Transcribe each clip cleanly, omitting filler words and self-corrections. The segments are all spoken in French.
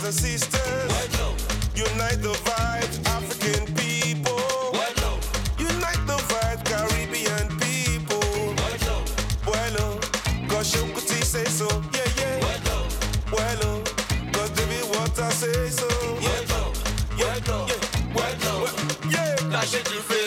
and sisters. Unite the vibes, African people. Unite the vibes, Caribbean people. Bueno, cause Shokoti say so. Yeah, yeah. Bueno, cause David Water say so. Yeah, yeah, yeah. Yeah, lâchez du fait.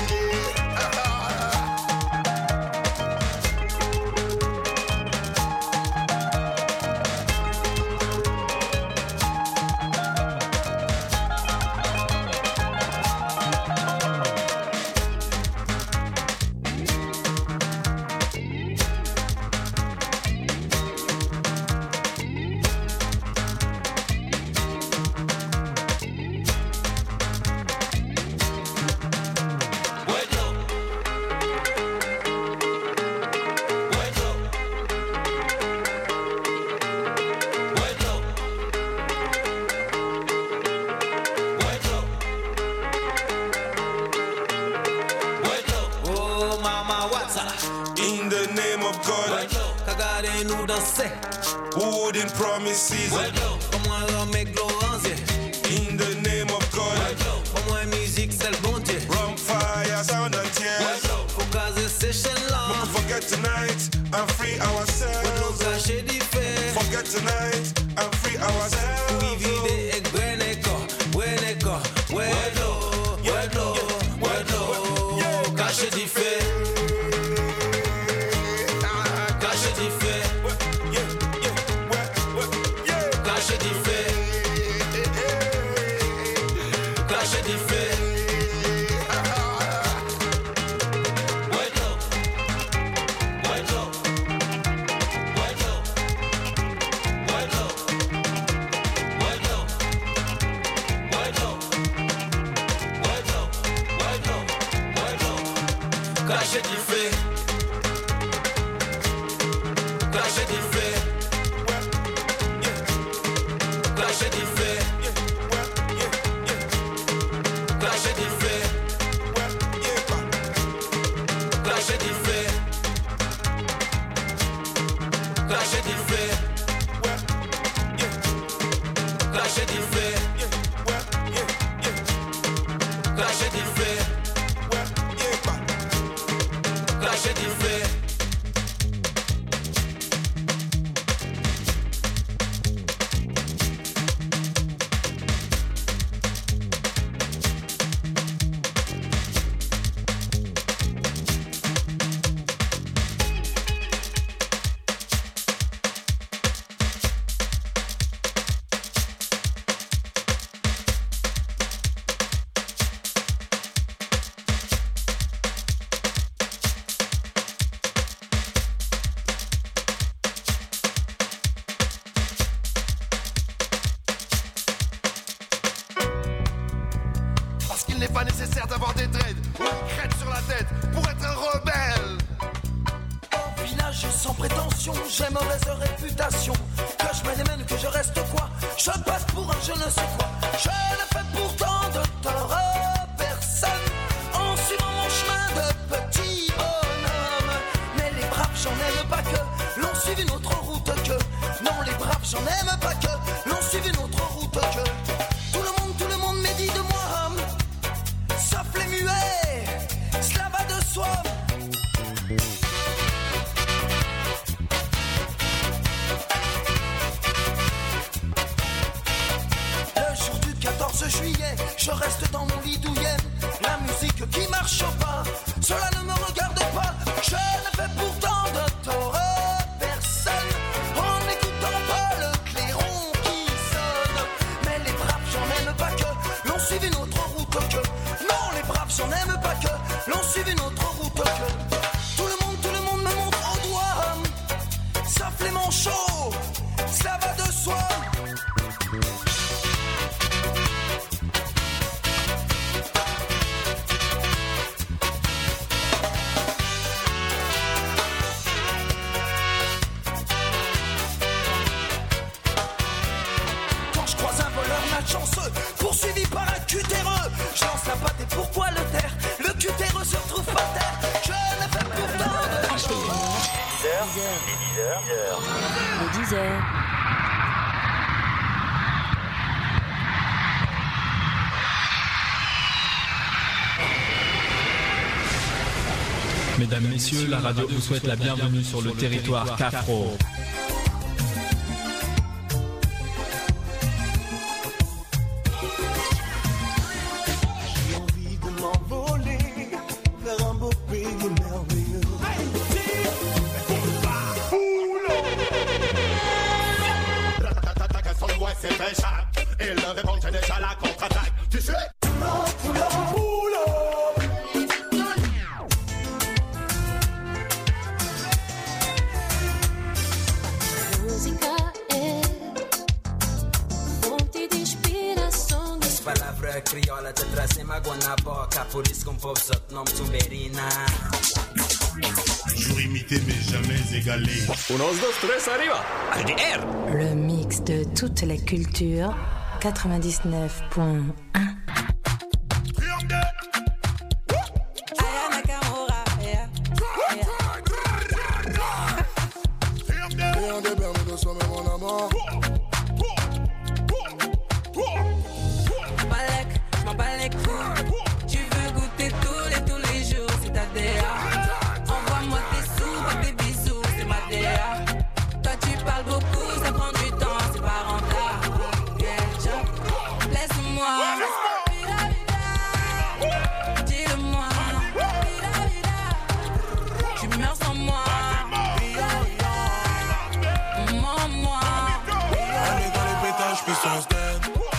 Wooden promises. Comment leur mec Laurence. In the name of God. Comment la musique c'est le bon Dieu. Rum, fire, sound and tears. Faut caser ces chaînes-là. We can forget tonight and free ourselves. Faut nous cacher du fait. Forget tonight and free ourselves. Oui, vide et gweneko. Gweneko. Bueno. Bueno. Bueno. Cacher du fait. Cacher du fait. Cacher du fait. Cacher du fait. Cacher du fait. Cacher du fait. Cacher du fait. Cacher du fait. Cacher du fait. Cacher du fait. Cacher du fait. Cacher du fait. Cacher du fait. Il n'est pas nécessaire d'avoir des dreads ou une crête sur la tête pour être un rebelle. Au village sans prétention, j'ai mauvaise réputation. Que je m'élimine, que je reste quoi, je passe pour un je ne sais quoi. Je ne fais pourtant de tort à personne en suivant mon chemin de petit bonhomme. Mais les braves, j'en aime pas que l'on suive une autre route que. Non, les braves, j'en aime pas que l'on suive une autre route que. Tout le monde médit de moi. Sauf les muets, cela va de soi. Le jour du 14 juillet, je reste dans mon lit douillet. La musique qui marche au pas, cela ne me regarde pas. Je ne fais pourtant de tort à personne en n'écoutant pas le clairon qui sonne. Mais les braves, j'en aime pas que l'on suive une autre route que. Non, les braves, j'en aime pas que l'on suive une autre route que. Tout le monde me montre au doigt, sauf les manchots, cela va de soi. Quand je croise un voleur malchanceux, poursuivi par un cutéreux, je lance la patte et pourquoi le taire? Le cutéreux se retrouve par terre. Je ne fais pourtant de 10h. Mesdames, messieurs, la radio vous souhaite la bienvenue sur le territoire Cafro. J'ai envie de m'envoler vers un beau pays merveilleux. Son voix s'est fait chat. Il ne répond que déjà la contre-attaque. Tu sais? Palavra crioula te trazem água na boca, por isso que povo só te nome Tumberina. Toujours imité mais jamais égalé. Unos, dos, tres, arriba. HDR. Le mix de toute la culture, 99.1. Tu veux goûter tous les jours, c'est ta DA. Envoie-moi tes sous, pas tes bisous, c'est ma DA. Toi tu parles beaucoup, ça prend du temps, c'est pas rentable. Laisse-moi, dis-le-moi, tu meurs sans moi. Moi. Elle est dans les pétages, puissance ten.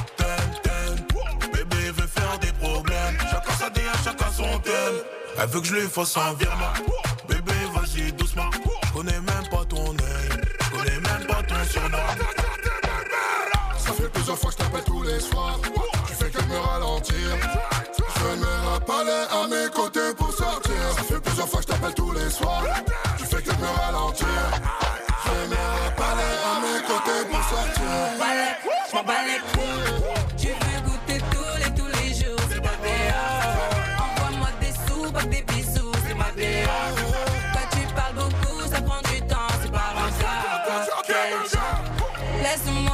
Bébé veut faire des problèmes. Chacun sa DA, chacun son thème. Elle veut que je lui fasse un virement. Bébé, vas-y doucement. Connais même pas ton œil. Connais même pas ton surnom. Ça fait plusieurs fois que je t'appelle tous les soirs. Tu fais que me ralentir. Je ne me rappelais à mes côtés pour sortir. Ça fait plusieurs fois que je t'appelle tous les soirs. Tu fais que me ralentir. Je me rappelais à mes côtés pour sortir. Je m'en bats les couilles. Tu veux goûter tous les jours, c'est ta DA. Envoie-moi des sous, pas des bisous, c'est ma DA. Toi tu parles beaucoup, ça prend du temps, c'est pas rentable. Laisse-moi,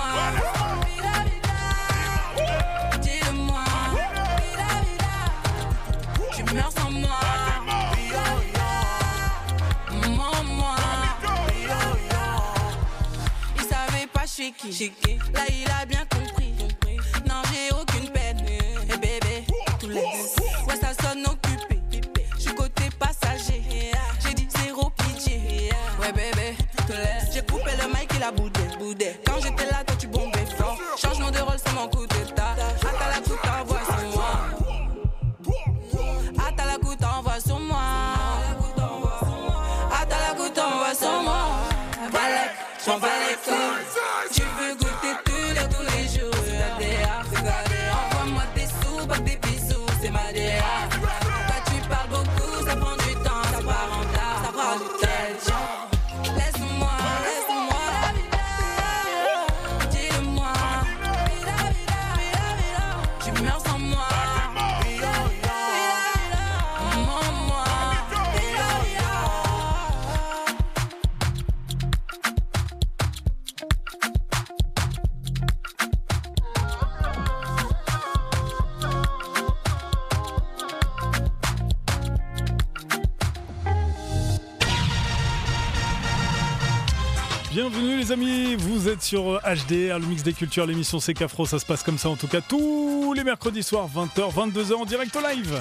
dis-le-moi, tu meurs sans moi. Moi. Il savait pas je suis qui. Là il a bien compris. Non j'ai aucune peine. Et bébé, tout laisse. Ouais ça sonne occupé. Je suis côté passager. J'ai dit zéro pitié. Ouais bébé, tout laisse. J'ai coupé le mic, il a boudé. Quand j'étais là, toi tu bombais fort. Changement de rôle, c'est mon coup d'état. Attends la coupe, t'envoies sur moi. Attends la coupe, t'envoies sur moi. Attends la coupe, t'envoies sur moi. Je m'en bats les couilles. Tu veux goûter tous les jours, c'est ta DA. Envoie-moi des sous, pas des bisous, c'est ma DA. Toi tu parles beaucoup, ça prend du temps, c'est pas rentable, ça prend du temps. Laisse-moi, dis-le-moi, tu meurs sans moi. Bienvenue les amis, vous êtes sur HDR, le mix des cultures, l'émission C'est Cafro, ça se passe comme ça en tout cas tous les mercredis soirs, 20h, 22h en direct live.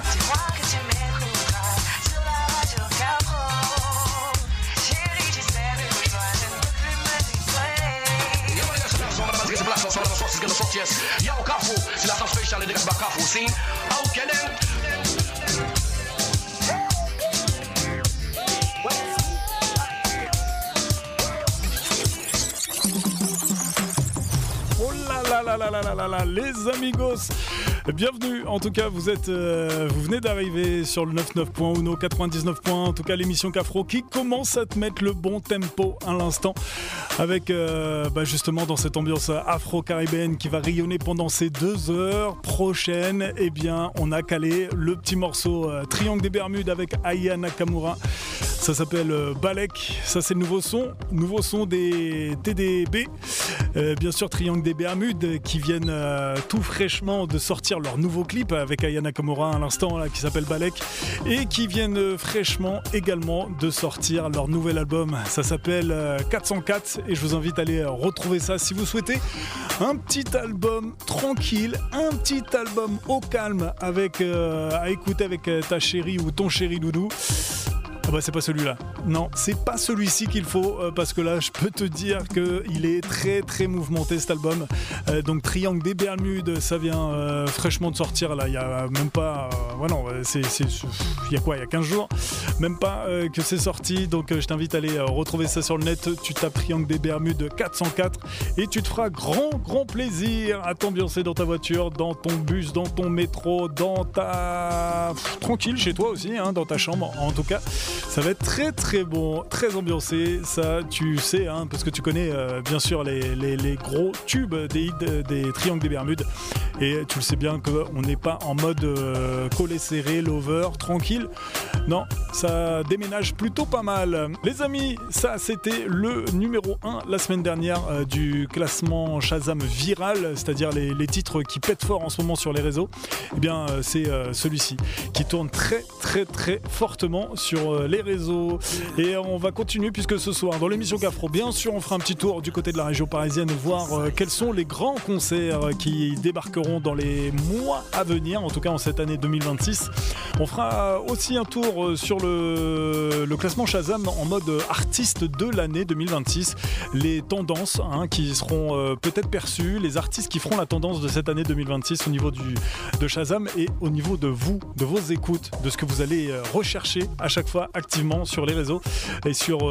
Les amigos, bienvenue. En tout cas, vous venez d'arriver sur le 99.1, 99.1. En tout cas, l'émission Cafro qui commence à te mettre le bon tempo à l'instant, avec justement dans cette ambiance afro-caribéenne qui va rayonner pendant ces 2 heures prochaines. Eh bien, on a calé le petit morceau Triangle des Bermudes avec Aya Nakamura. Ça s'appelle Balek. Ça, c'est le nouveau son des TDB. Bien sûr, Triangle des Bermudes qui viennent tout fraîchement de sortir leur nouveau clip avec Aya Nakamura à l'instant là, qui s'appelle Balek, et qui viennent fraîchement également de sortir leur nouvel album. Ça s'appelle 404 et je vous invite à aller retrouver ça si vous souhaitez un petit album tranquille, un petit album au calme avec à écouter avec ta chérie ou ton chéri doudou. Ah bah c'est pas celui-là. Non, c'est pas celui-ci qu'il faut parce que là je peux te dire qu'il est très très mouvementé cet album. Donc Triangle des Bermudes, ça vient fraîchement de sortir là, il y a même pas il y a quoi, il y a 15 jours même pas que c'est sorti. Donc je t'invite à aller retrouver ça sur le net. Tu tapes Triangle des Bermudes 404 et tu te feras grand plaisir à t'ambiancer dans ta voiture, dans ton bus, dans ton métro, dans ta tranquille chez toi aussi hein, dans ta chambre. En tout cas ça va être très très bon, très ambiancé, ça tu sais, hein, parce que tu connais bien sûr les gros tubes des hits des Triangles des Bermudes. Et tu le sais bien qu'on n'est pas en mode collé serré, lover, tranquille. Non, ça déménage plutôt pas mal. Les amis, ça c'était le numéro 1 la semaine dernière du classement Shazam viral, c'est-à-dire les titres qui pètent fort en ce moment sur les réseaux. Eh bien, c'est celui-ci qui tourne très très très fortement sur les réseaux. Et on va continuer puisque ce soir dans l'émission Cafro, bien sûr on fera un petit tour du côté de la région parisienne, voir quels sont les grands concerts qui débarqueront dans les mois à venir, en tout cas en cette année 2026. On fera aussi un tour sur le classement Shazam en mode artiste de l'année 2026, les tendances hein, qui seront peut-être perçues, les artistes qui feront la tendance de cette année 2026 au niveau de Shazam et au niveau de vous, de vos écoutes, de ce que vous allez rechercher à chaque fois activement sur les réseaux et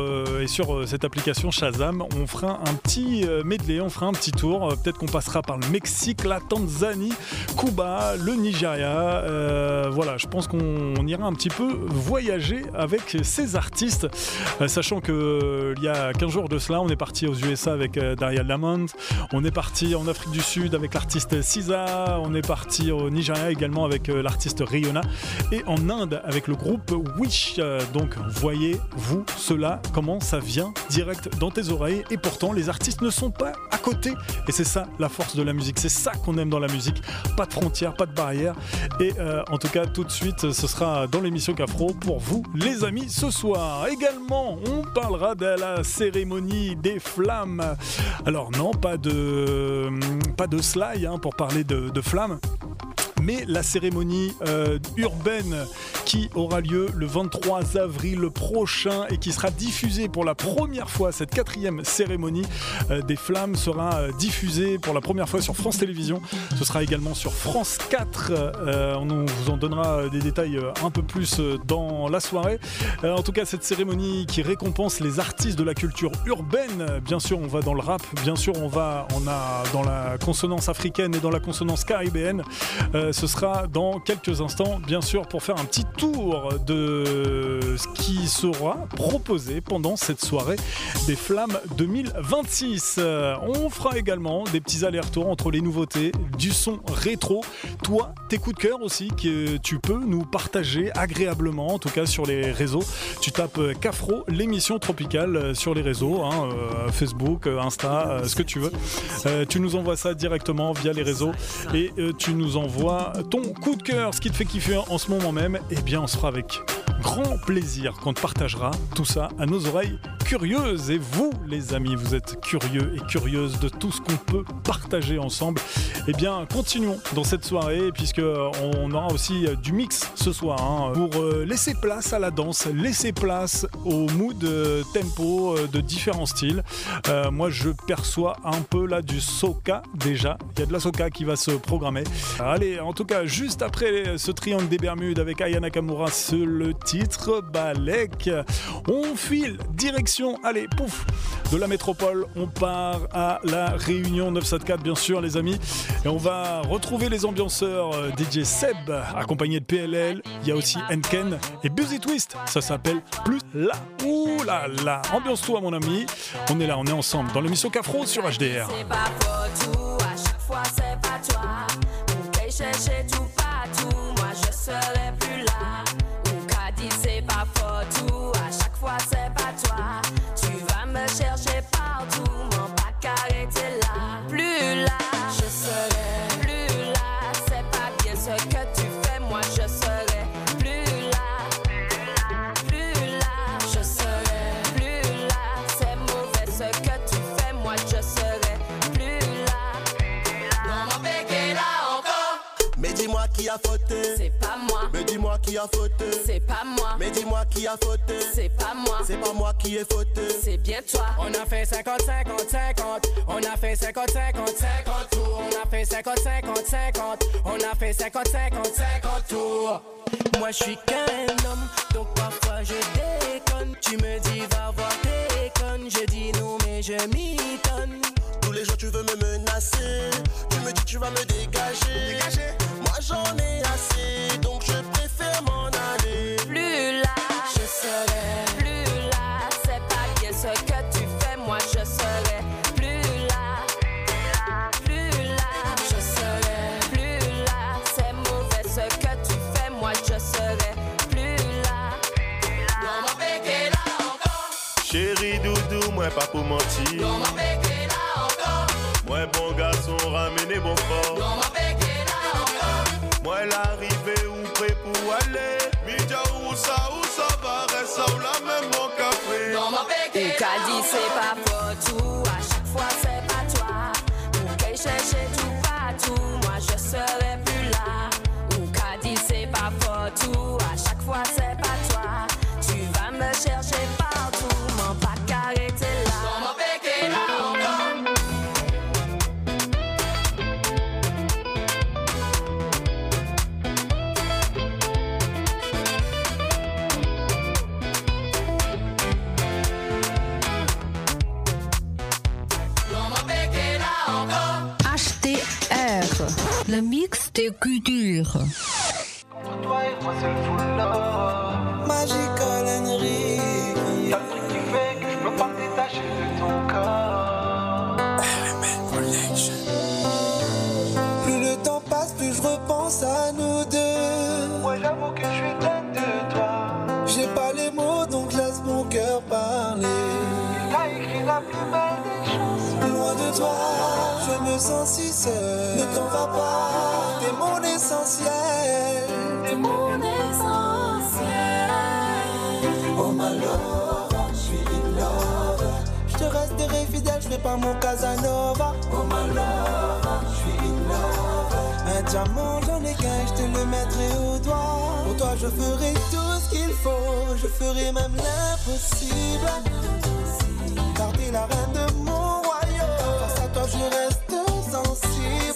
sur cette application Shazam. On fera un petit medley, on fera un petit tour, peut-être qu'on passera par le Mexique, la Tanzanie, Cuba, le Nigeria, voilà, je pense qu'on ira un petit peu voyager avec ces artistes, sachant que il y a 15 jours de cela, on est parti aux USA avec Daria Lamont, on est parti en Afrique du Sud avec l'artiste SZA, on est parti au Nigeria également avec l'artiste Rihanna et en Inde avec le groupe Wish. Donc voyez-vous cela, comment ça vient direct dans tes oreilles et pourtant les artistes ne sont pas à côté et c'est ça la force de la musique, c'est ça qu'on aime dans la musique, pas de frontières, pas de barrières et en tout cas tout de suite ce sera dans l'émission Cafro pour vous les amis ce soir. Également on parlera de la cérémonie des flammes, alors non pas de Sly hein, pour parler de flammes, mais la cérémonie urbaine qui aura lieu le 23 avril prochain et qui sera diffusée pour la première fois, cette 4e cérémonie des flammes sera diffusée pour la première fois sur France Télévisions, ce sera également sur France 4, on vous en donnera des détails un peu plus dans la soirée. En tout cas cette cérémonie qui récompense les artistes de la culture urbaine, bien sûr on va dans le rap, bien sûr on a dans la consonance africaine et dans la consonance caribéenne. Ce sera dans quelques instants, bien sûr, pour faire un petit tour de ce qui sera proposé pendant cette soirée des Flammes 2026. On fera également des petits allers-retours entre les nouveautés, du son rétro. Toi, tes coups de cœur aussi, que tu peux nous partager agréablement, en tout cas sur les réseaux. Tu tapes Cafro, l'émission tropicale sur les réseaux, hein, Facebook, Insta, ce que tu veux. Tu nous envoies ça directement via les réseaux et tu nous envoies ton coup de cœur, ce qui te fait kiffer en ce moment même. Eh bien on se fera avec grand plaisir qu'on te partagera tout ça à nos oreilles curieuses. Et vous les amis, vous êtes curieux et curieuses de tout ce qu'on peut partager ensemble. Eh bien continuons dans cette soirée puisque on aura aussi du mix ce soir hein, pour laisser place à la danse, laisser place au mood tempo de différents styles. Moi je perçois un peu là du soca déjà, il y a de la soca qui va se programmer. Allez, en tout cas juste après ce triangle des Bermudes avec Aya Nakamura, c'est le titre Balek. On file direction, allez pouf, de la métropole, on part à la Réunion 974 bien sûr les amis, et on va retrouver les ambianceurs DJ Seb accompagné de PLL, il y a aussi Enken et Busy Twist, ça s'appelle Plus là. Ouh là là, ambiance-toi mon ami, on est là, on est ensemble dans l'émission Cafro sur HDR. C'est pas pour tout, à chaque fois c'est pas toi. On peut chercher tout partout, moi je serai plus là. Ou qu'a dit c'est pas pour tout, à chaque fois qui a fauté. C'est pas moi. Mais dis-moi qui a fauté. C'est pas moi. Mais dis-moi qui a fauté. C'est pas moi. C'est pas moi qui ai fauté. C'est bien toi. On a fait 50, 50, 50. On a fait 50, 50, 50 tours. On a fait 50, 50, 50. On a fait 50, 50, 50 tours. Moi je suis qu'un homme, donc parfois je déconne. Tu me dis va voir tes connes. Je dis non mais je m'y donne. Tous les jours tu veux me menacer. Tu me dis tu vas me dégager. Moi j'en ai assez, donc je préfère m'en aller. Plus là, je serai. Plus là, c'est pas bien ce que tu fais. Moi je serai. Plus là, plus là, je serai. Plus là, c'est mauvais ce que tu fais. Moi je serai. Plus là, Dans ma béquille là encore. Chérie doudou, moi pas pour mentir. Dans ma béquille là encore. Moi bon garçon, ramenez bon fort. Dans ma béquille là encore. Moi l'arrivée ou prêt pour aller. Midja où ça va, reste ça ou la même mon café. Dans ma béquille ou qu'a dit c'est pas faux tout. À chaque fois c'est pas toi. Ou qu'elle cherche tout partout. Moi je serai plus là. Ou qu'a dit c'est pas faux tout. À chaque fois c'est pas toi. Tu vas me chercher partout. M'en pas qu'arrêter là. Dans ma béquille là encore. HTR, le mix des cultures. Toi et moi c'est le full love. Magical Henry. T'as le truc qui fait que je peux pas me détacher de ton corps. RMN Collection. Plus le temps passe, plus je repense à nous deux. Ouais, j'avoue que je suis dingue de toi. J'ai pas les mots, donc laisse mon cœur parler. Il a écrit la plus belle des chansons. Loin de toi, je me sens si seul. Ne t'en va pas, t'es mon essentiel. T'es mon essentiel. Oh my love, je suis in love. Je te resterai fidèle, je ferai pas mon Casanova. Oh my love, je suis in love. Un diamant, j'en ai qu'un, je te le mettrai au doigt. Pour toi, je ferai tout ce qu'il faut. Je ferai même l'impossible. Car t'es la reine de mon royaume. Face à toi, je reste sensible.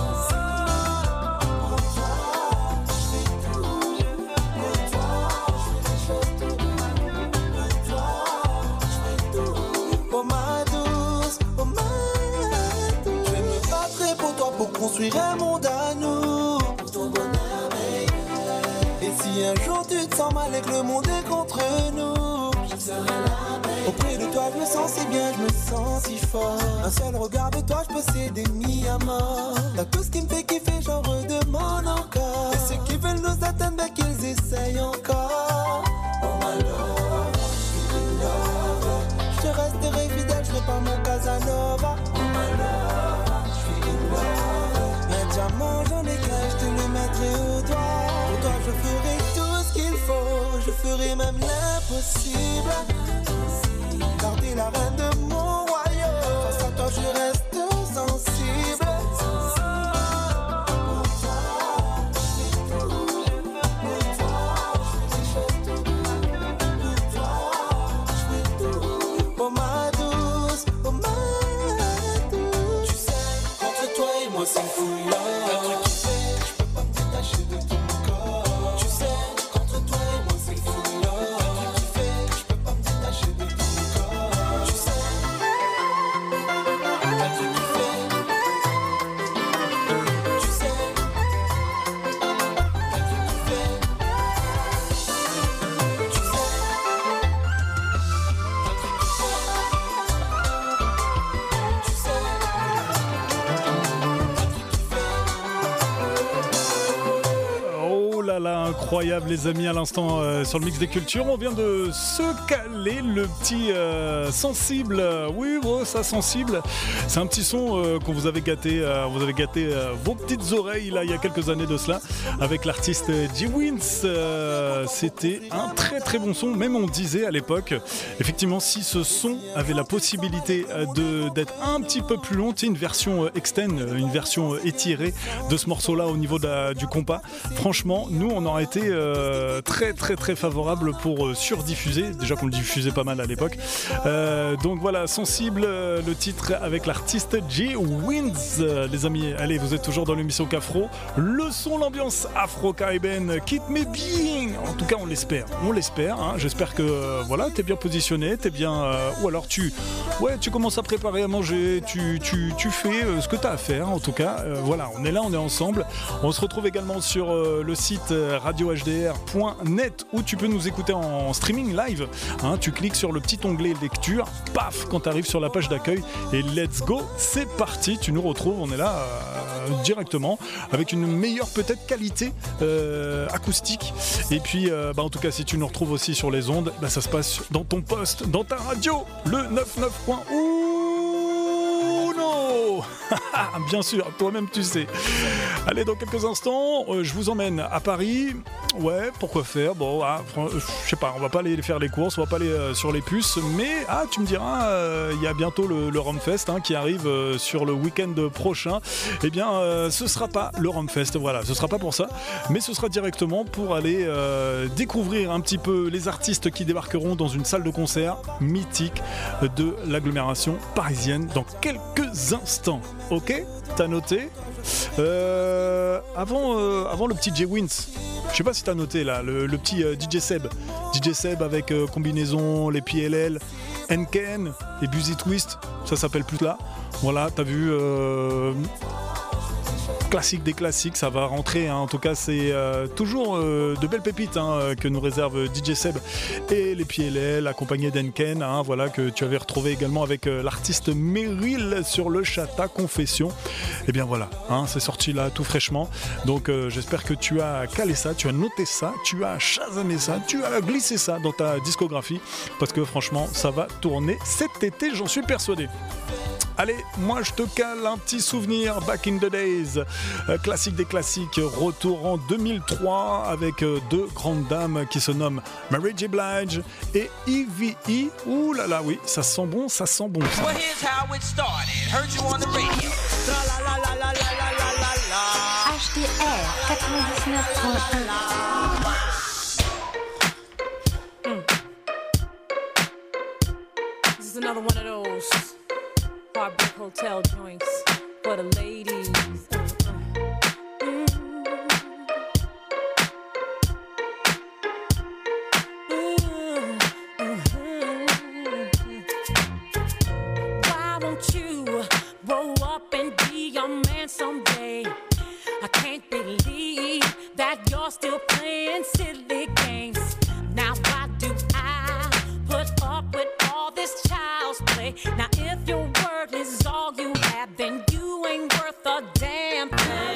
Oh ma douce, oh ma douce. Je me battrai pour toi pour construire un monde à nous. Pour ton bonheur, baby. Et si un jour tu te sens mal et que le monde est contre nous, je serai là, baby. Auprès de toi, je me sens si bien, je me sens si fort. Un seul regard de toi, je possède des mis à mort. T'as tout ce qui me fait kiffer, j'en redemande encore. Et ceux qui veulent nous atteindre, ben qu'ils essayent encore. Oh my love, je suis in love. Je te resterai fidèle, je ferai pas mon Casanova. Oh my love, je suis in love. Un diamant, j'en ai qu'un, je te le mettrai au doigt. Pour toi, je ferai tout ce qu'il faut. Je ferai même l'impossible. Car t'es la reine de mon royaume. Face à toi, je reste sensible. Oh ma douce, oh ma douce. Tu sais, entre toi et moi c'est full love. Un truc qui fait, je peux pas me détacher de ton corps. Tu sais, entre toi et moi c'est full love. Un truc qui fait, je peux pas me détacher de ton corps. Tu sais, un truc qui fait. Tu sais, un truc qui fait. Tu sais. Tu sais, là, incroyable les amis, à l'instant sur le mix des cultures. On vient de se caler le petit sensible. Oui, ça sensible. C'est un petit son qu'on vous avait gâté. Vous avez gâté vos petites oreilles là il y a quelques années de cela avec l'artiste G-Wins. C'était un très très bon son. Même on disait à l'époque, effectivement, si ce son avait la possibilité d'être un petit peu plus long, une version extend, une version étirée de ce morceau-là au niveau du compas. Franchement, nous, on aurait été très très très favorable pour surdiffuser. Déjà qu'on le diffusait pas mal à l'époque. Donc voilà, sensible, le titre avec l'artiste G-Wins. Les amis, allez, vous êtes toujours dans l'émission Cafro. Le son, l'ambiance afro-caribéenne quitte mes bien. En tout cas, on l'espère. On l'espère. Hein. J'espère que voilà, t'es bien positionné, t'es bien. Ou alors tu commences à préparer à manger, tu fais ce que t'as à faire. En tout cas, voilà, on est là, on est ensemble. On se retrouve également sur le site radiohdr.net où tu peux nous écouter en streaming live. Hein, tu cliques sur le petit onglet lecture, paf, quand tu arrives sur la page d'accueil et let's go, c'est parti. Tu nous retrouves, on est là directement avec une meilleure peut-être qualité acoustique. Et puis, en tout cas, si tu nous retrouves aussi sur les ondes, ça se passe dans ton poste, dans ta radio, le 99.1. Bien sûr, toi-même tu sais. Allez, dans quelques instants, je vous emmène à Paris. Ouais, pourquoi faire ? Bon, je sais pas, on va pas aller faire les courses, on va pas aller sur les puces, mais tu me diras, il y a bientôt le Romfest qui arrive sur le week-end prochain. Eh bien, ce sera pas le Romfest, voilà, ce sera pas pour ça, mais ce sera directement pour aller découvrir un petit peu les artistes qui débarqueront dans une salle de concert mythique de l'agglomération parisienne dans quelques instants. Ok, t'as noté. Avant le petit G-Wins, je sais pas si t'as noté là, le petit DJ Seb avec combinaison, les PLL, Nken et Busy Twist, ça s'appelle plus là. Voilà, t'as vu. Classique des classiques, ça va rentrer, en tout cas c'est toujours de belles pépites que nous réserve DJ Seb et les PLL accompagnés d'Enken, voilà, que tu avais retrouvé également avec l'artiste Meryl sur le Chata Confession. Et bien voilà, c'est sorti là tout fraîchement, donc j'espère que tu as calé ça, tu as noté ça, tu as chasamé ça, tu as glissé ça dans ta discographie, parce que franchement ça va tourner cet été, j'en suis persuadé. Allez, moi je te cale un petit souvenir Back in the Days, classique des classiques, retour en 2003 avec deux grandes dames qui se nomment Mary J. Blige et EVE. Ouh là là, oui, ça sent bon, ça sent bon. Ça. Well, here's how it started. Heard you on the radio. HDR 99.1. This is another one of those Heartbreak Hotel joints for the ladies. Why won't you grow up and be a man someday? I can't believe that you're still playing silly games. Now why do I put up with all this child's play? Now if your word is all you have, then you ain't worth a damn thing.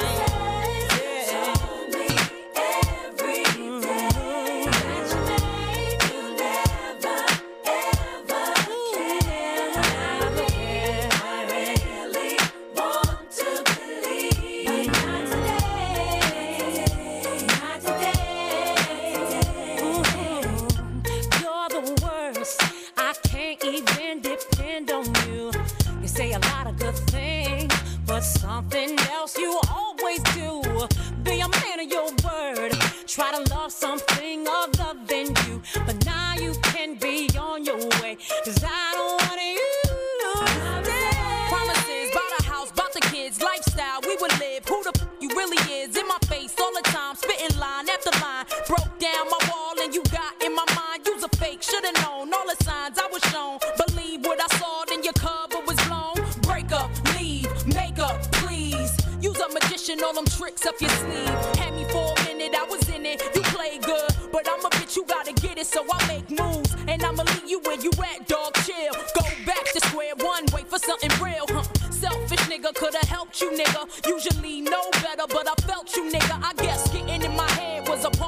Something else you always do. Be a man of your word. Try to love something other than you. But now you can be on your way. Cause I don't want you. Promises, bought a house, bought the kids, lifestyle we would live. Who the f you really is in my face all the time. Spitting line after line. Broke down my wall and you got in my mind. You's a fake, should've known all the signs I was shown. Believe what I saw, then your cover was blown. Break up, leave, make up, please. Use a magician, all them tricks up your sleeve. Had me for a minute, I was in it. You play good, but I'm a bitch, you gotta get it, so I make moves. And I'ma leave you where you at, dog, chill. Go back to square one, wait for something real, Selfish nigga, could've helped you, nigga. Usually know better, but I felt you, nigga. I guess getting in my head was a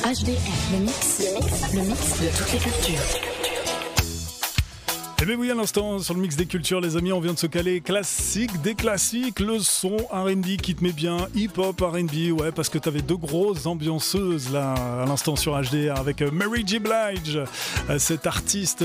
HDR, le mix de toutes les cultures. Eh bien oui, à l'instant, sur le mix des cultures, les amis, on vient de se caler classique des classiques, le son R&B qui te met bien, hip-hop, R&B, ouais, parce que t'avais deux grosses ambianceuses là, à l'instant sur HDR, avec Mary J. Blige, cet artiste,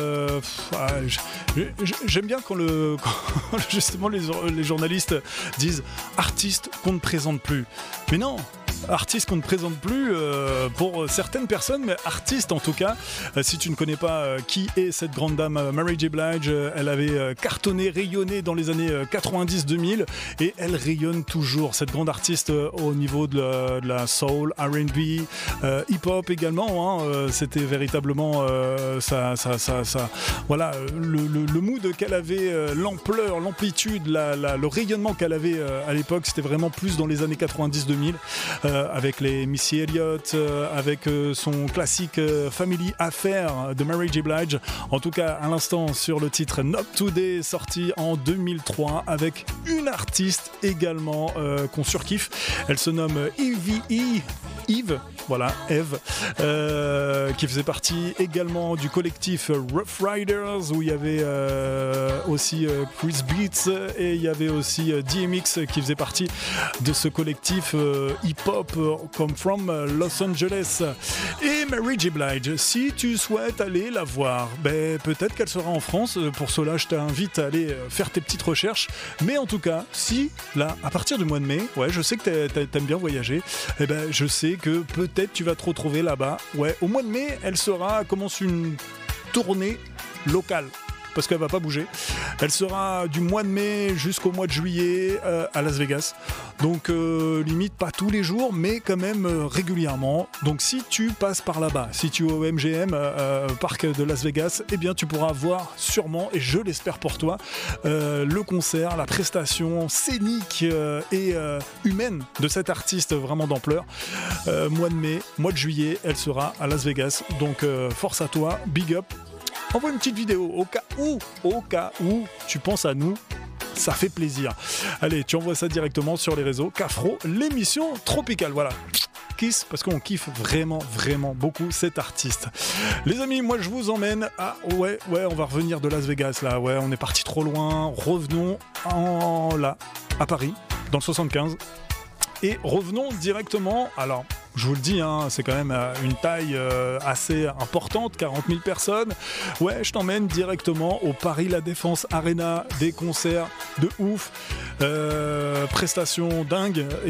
j'aime bien quand justement les journalistes disent artiste qu'on ne présente plus. Mais non, artiste qu'on ne présente plus pour certaines personnes, mais artiste en tout cas. Si tu ne connais pas qui est cette grande dame Mary J. Blige, elle avait cartonné, rayonné dans les années 90-2000 et elle rayonne toujours, cette grande artiste au niveau de la soul, R&B, hip-hop également. C'était véritablement voilà, le mood qu'elle avait, l'ampleur, l'amplitude, le rayonnement qu'elle avait à l'époque, c'était vraiment plus dans les années 90-2000. Avec les Missy Elliott, avec son classique Family Affair de Mary J. Blige. En tout cas, à l'instant, sur le titre Not Today, sorti en 2003, avec une artiste également qu'on surkiffe. Elle se nomme Eve, voilà, Eve, qui faisait partie également du collectif Rough Riders, où il y avait aussi Chris Beats et il y avait aussi DMX qui faisait partie de ce collectif hip-hop come from Los Angeles. Et Mary J. Blige, si tu souhaites aller la voir, peut-être qu'elle sera en France. Pour cela, je t'invite à aller faire tes petites recherches. Mais en tout cas, si là, à partir du mois de mai, ouais, je sais que t'aimes bien voyager, je sais que peut-être tu vas te retrouver là-bas. Ouais, au mois de mai, elle commence une tournée locale. Parce qu'elle va pas bouger. Elle sera du mois de mai jusqu'au mois de juillet à Las Vegas. Donc limite pas tous les jours, mais quand même régulièrement. Donc si tu passes par là-bas, si tu es au MGM, parc de Las Vegas, eh bien tu pourras voir sûrement, et je l'espère pour toi, le concert, la prestation scénique et humaine de cette artiste vraiment d'ampleur. Mois de mai, mois de juillet, elle sera à Las Vegas. Donc force à toi, big up. Envoie une petite vidéo au cas où tu penses à nous, ça fait plaisir. Allez, tu envoies ça directement sur les réseaux. Cafro, l'émission tropicale, voilà. Kiss, parce qu'on kiffe vraiment, vraiment beaucoup cet artiste. Les amis, moi je vous emmène à... Ouais, on va revenir de Las Vegas là, ouais, on est parti trop loin. Revenons à Paris, dans le 75. Et revenons directement, alors je vous le dis, c'est quand même une taille assez importante, 40 000 personnes. Ouais, je t'emmène directement au Paris La Défense Arena, des concerts de ouf, prestations dingues.